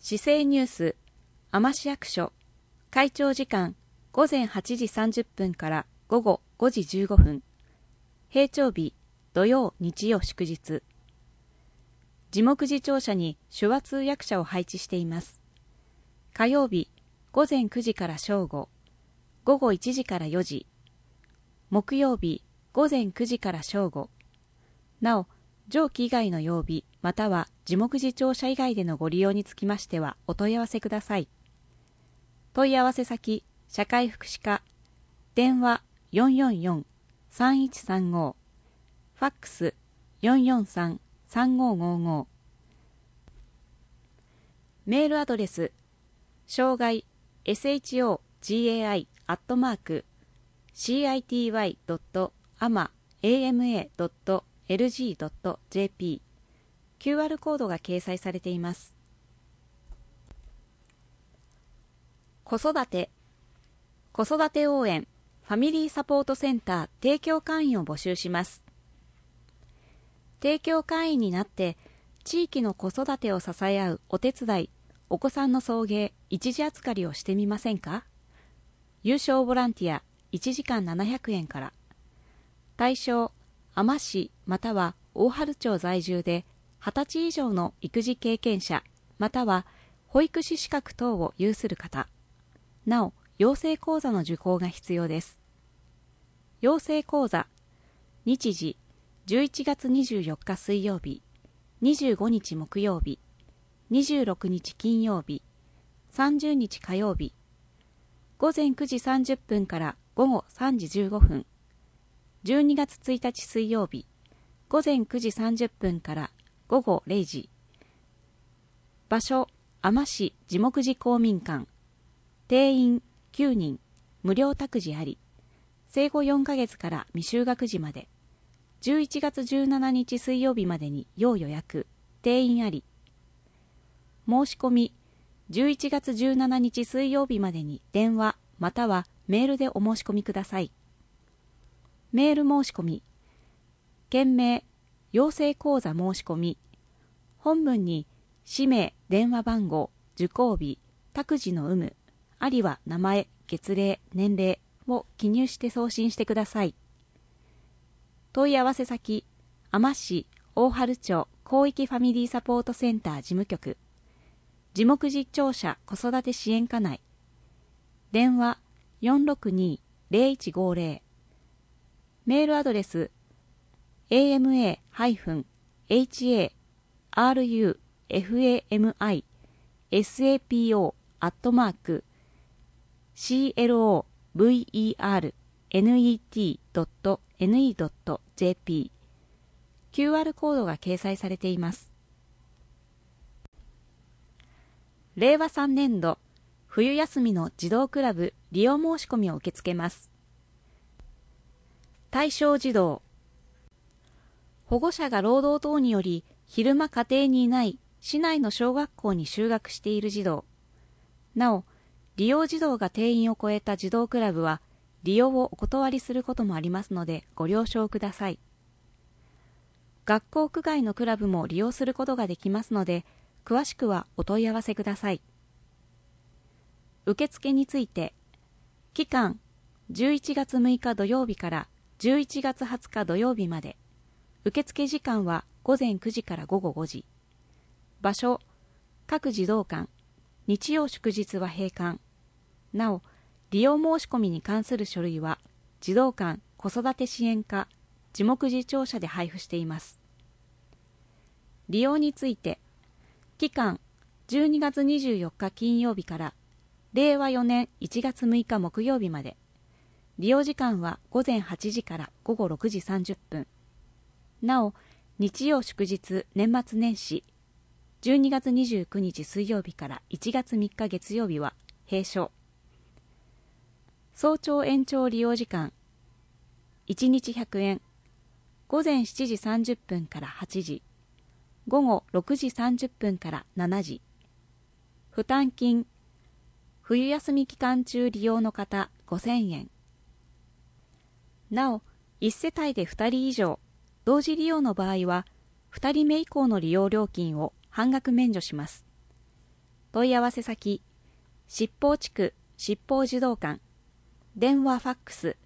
市政ニュース海士市役所会長時間午前8時30分から午後5時15分平常日土曜日曜祝日字幕次庁舎に手話通訳者を配置しています。火曜日午前9時から正午午後1時から4時木曜日午前9時から正午なお上記以外の曜日または字幕次庁舎以外でのご利用につきましてはお問い合わせください。問い合わせ先社会福祉課電話444-3135ファックス443-3555メールアドレス障害 shogai.city.ama.lg.jp QR コードが掲載されています。子育て応援ファミリーサポートセンター提供会員を募集します。提供会員になって地域の子育てを支え合うお手伝い、お子さんの送迎、一時預かりをしてみませんか？有償ボランティア1時間700円から。対象、海士市または大治町在住で20歳以上の育児経験者または保育士資格等を有する方。なお、養成講座の受講が必要です。養成講座、日時11月24日水曜日、25日木曜日、26日金曜日、30日火曜日、午前9時30分から午後3時15分、12月1日水曜日、午前9時30分から午後0時。場所、海士市字幕次公民館。定員9人、無料託児あり。生後4ヶ月から未就学児まで。11月17日水曜日までに要予約。定員あり。申し込み、11月17日水曜日までに電話またはメールでお申し込みください。メール申し込み。件名、養成講座申し込み。本文に氏名、電話番号、受講日、託児の有無、ありは名前、月齢、年齢を記入して送信してください。問い合わせ先、海士市大治町広域ファミリーサポートセンター事務局、字幕次庁舎子育て支援課内、電話462-0150、メールアドレス ama-haifun-sapo.servinet.ne.jp QR コードが掲載されています。令和3年度冬休みの児童クラブ利用申し込みを受け付けます。対象児童、保護者が労働等により昼間家庭にいない市内の小学校に就学している児童。なお、利用児童が定員を超えた児童クラブは利用をお断りすることもありますのでご了承ください。学校区外のクラブも利用することができますので、詳しくはお問い合わせください。受付について、期間11月6日土曜日から11月20日土曜日まで、受付時間は午前9時から午後5時。場所、各児童館、日曜祝日は閉館。なお、利用申し込みに関する書類は、児童館子育て支援課、字幕次庁舎で配布しています。利用について、期間12月24日金曜日から令和4年1月6日木曜日まで。利用時間は午前8時から午後6時30分。なお、日曜祝日年末年始12月29日水曜日から1月3日月曜日は閉所。早朝延長利用時間1日100円。午前7時30分から8時。午後6時30分から7時。負担金、冬休み期間中利用の方5000円。なお、1世帯で2人以上、同時利用の場合は、2人目以降の利用料金を半額免除します。 問い合わせ先、七宝地区七宝児童館、電話ファックス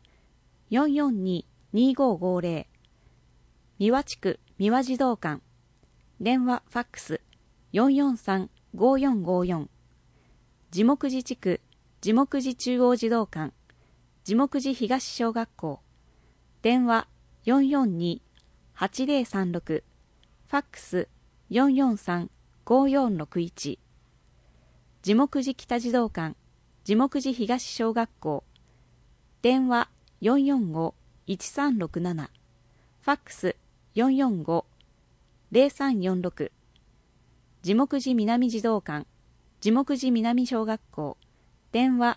442-2550、三輪地区三輪児童館、電話ファックス 443-5454、地木寺地区地木寺中央児童館、地木寺東小学校、電話 442-8036、ファックス 443-5461、地木寺北児童館、地木寺東小学校、電話 445-1367、ファックス 445-0346、地木寺南児童館、地木寺南小学校、電話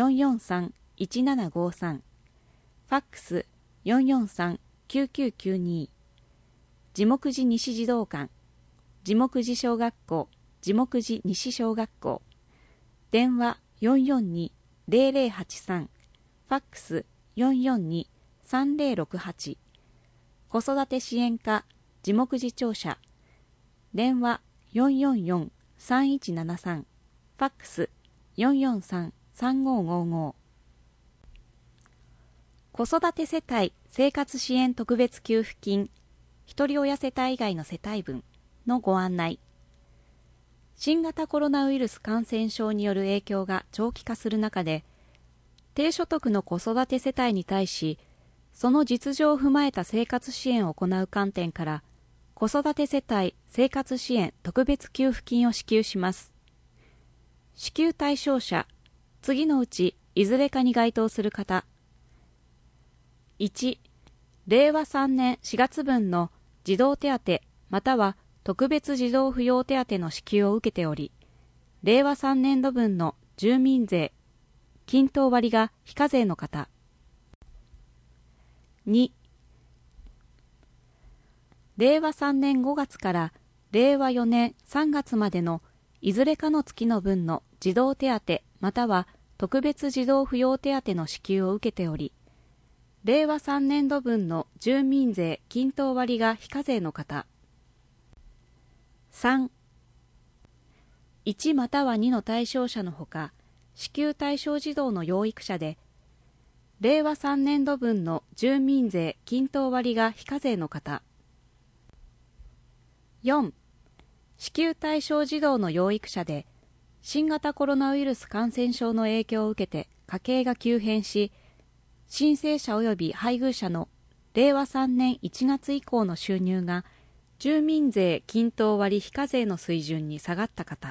443-1753、ファックス 443-9992、地木寺西児童館、地木寺小学校、地木寺西小学校、電話 442-0083、ファックス 442-3068、子育て支援課地木寺庁舎、電話 444-3173、ファックス 443-3555、子育て世帯生活支援特別給付金ひとり親世帯以外の世帯分のご案内。新型コロナウイルス感染症による影響が長期化する中で、低所得の子育て世帯に対し、その実情を踏まえた生活支援を行う観点から、子育て世帯生活支援特別給付金を支給します。支給対象者、次のうちいずれかに該当する方。1、令和3年4月分の児童手当または特別児童扶養手当の支給を受けており、令和3年度分の住民税、均等割が非課税の方。2、令和3年5月から令和4年3月までのいずれかの月の分の児童手当または特別児童扶養手当の支給を受けており、令和3年度分の住民税均等割が非課税の方。3、1または2の対象者のほか、支給対象児童の養育者で、令和3年度分の住民税均等割が非課税の方。4、支給対象児童の養育者で、新型コロナウイルス感染症の影響を受けて家計が急変し、申請者及び配偶者の令和3年1月以降の収入が住民税均等割非課税の水準に下がった方。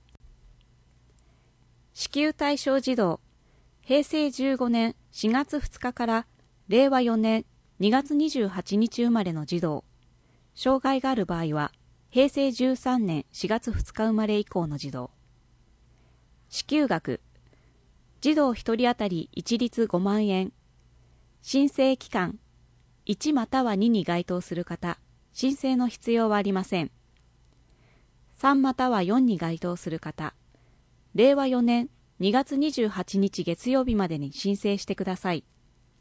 支給対象児童、平成15年4月2日から令和4年2月28日生まれの児童、障害がある場合は平成13年4月2日生まれ以降の児童。支給額、児童1人当たり一律5万円。申請期間、1または2に該当する方、申請の必要はありません。3または4に該当する方、令和4年2月28日月曜日までに申請してください。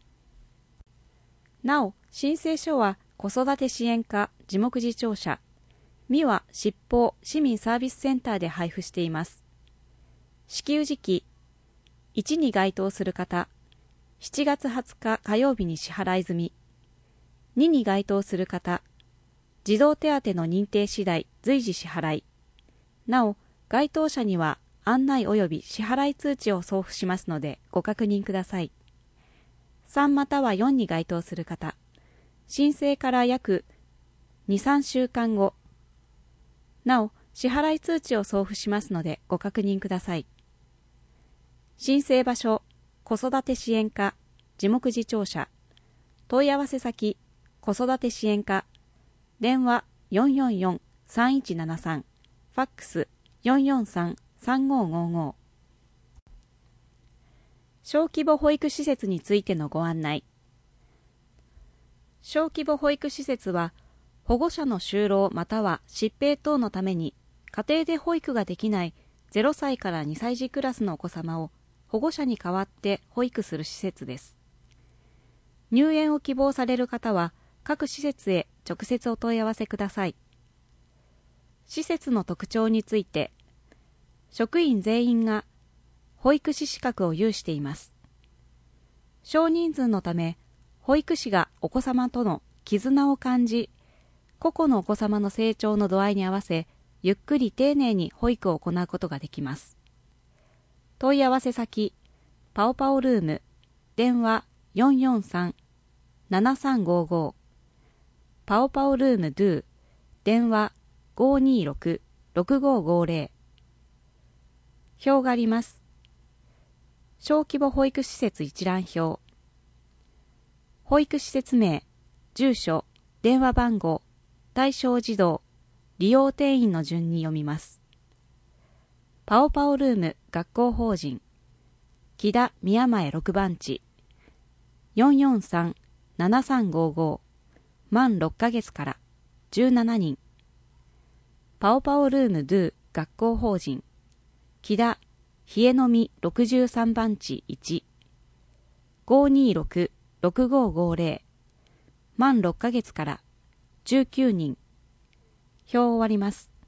なお、申請書は子育て支援課地木寺庁舎、三輪七宝市民サービスセンターで配布しています。支給時期、1に該当する方、7月20日火曜日に支払い済み。2に該当する方、児童手当の認定次第随時支払い。なお、該当者には案内及び支払い通知を送付しますのでご確認ください。3または4に該当する方、申請から約2、3週間後。なお、支払い通知を送付しますのでご確認ください。申請場所、子育て支援課地木寺庁舎、問い合わせ先、子育て支援課、電話 444-3173、ファックス 443-3555。小規模保育施設についてのご案内。小規模保育施設は、保護者の就労または疾病等のために、家庭で保育ができない0歳から2歳児クラスのお子様を保護者に代わって保育する施設です。入園を希望される方は、各施設へ直接お問い合わせください。施設の特徴について、 職員全員が保育士資格を有しています。少人数のため、保育士がお子様との絆を感じ、個々のお子様の成長の度合いに合わせ、ゆっくり丁寧に保育を行うことができます。問い合わせ先、パオパオルーム、電話443-7355、パオパオルームドゥ、電話526-6550。表があります。小規模保育施設一覧表。保育施設名、住所、電話番号、対象児童、利用定員の順に読みます。パオパオルーム学校法人、木田宮前6番地、443-7355、満6ヶ月から17人。パオパオルームドゥ学校法人、木田冷え飲み63番地1、526-6550、満6ヶ月から19人。表を終わります。